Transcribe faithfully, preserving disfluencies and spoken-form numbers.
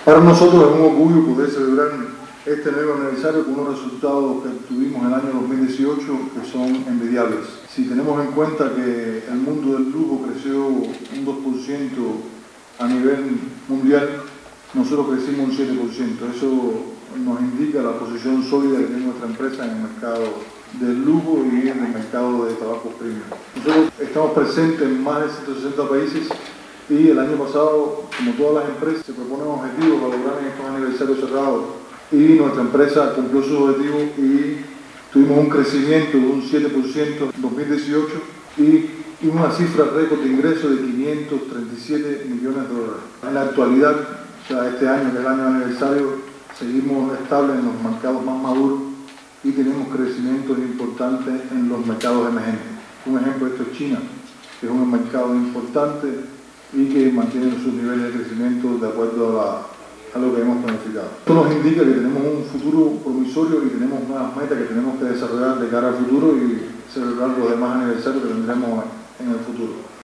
Para nosotros es un orgullo poder celebrar este nuevo aniversario con unos resultados que tuvimos en el año dos mil dieciocho que son envidiables. Si tenemos en cuenta que el mundo del lujo creció un dos por ciento a nivel mundial, nosotros crecimos un siete por ciento. Eso nos indica la posición sólida que tiene nuestra empresa en el mercado del lujo y en el mercado de tabacos premium. Nosotros estamos presentes en más de ciento sesenta países y el año pasado, como todas las empresas, se proponen objetivos para lograr en estos aniversarios cerrados y nuestra empresa cumplió sus objetivos y tuvimos un crecimiento de un siete por ciento en dos mil dieciocho y, y una cifra récord de ingresos de quinientos treinta y siete millones de dólares. En la actualidad, o sea, este año, que es el año de aniversario, seguimos estables en los mercados más maduros y tenemos crecimientos importantes en los mercados emergentes. Un ejemplo de esto es China, que es un mercado importante y que mantiene sus niveles de crecimiento de acuerdo a, la, a lo que hemos planificado. Esto nos indica que tenemos un futuro promisorio y tenemos unas metas que tenemos que desarrollar de cara al futuro y celebrar los demás aniversarios que tendremos en el futuro.